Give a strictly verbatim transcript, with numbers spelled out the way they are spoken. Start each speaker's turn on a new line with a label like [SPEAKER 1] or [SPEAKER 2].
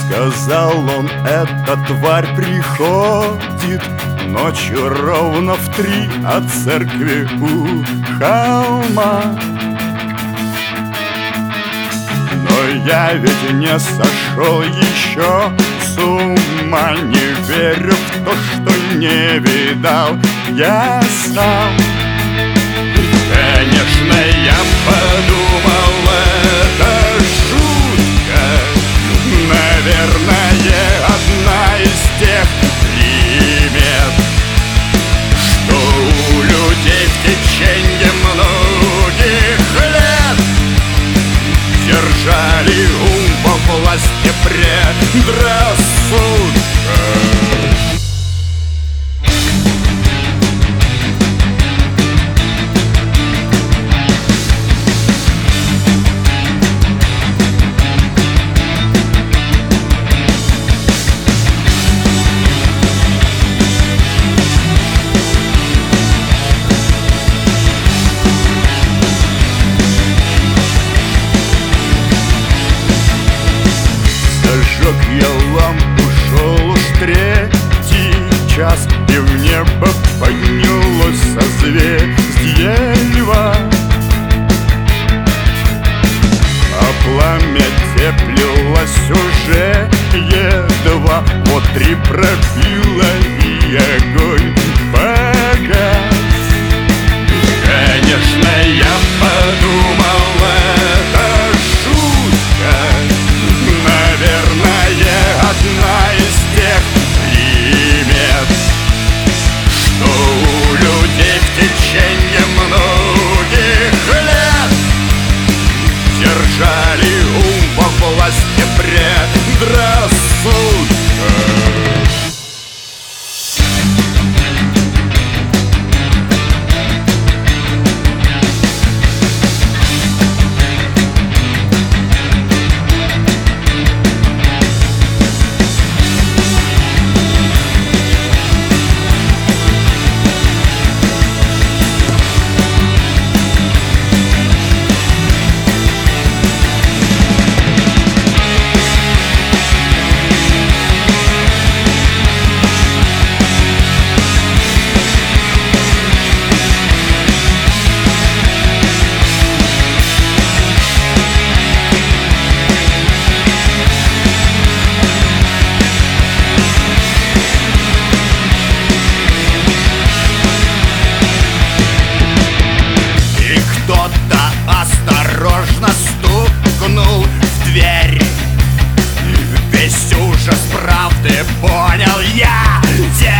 [SPEAKER 1] Сказал он, эта тварь приходит ночью ровно в три от церкви у холма. Но я ведь не сошел еще с ума, не верю в то, что не видал я сам. Конечно, я подумал, это жутко, наверное, одна из тех примет, что у людей в течение многих лет держали ум во власти предрассудка. Зажег я лампу, шел уж третий час, и в небо поднялось созвездие льва. А пламя теплилось уже едва, вот три пробило, и огонь погас. Конечно, я подумал, это шутка, наверное, одна из тех примет, что у людей в течение многих лет держали ум во власти предрассудка. Кто-то осторожно стукнул в дверь. Весь ужас правды понял я.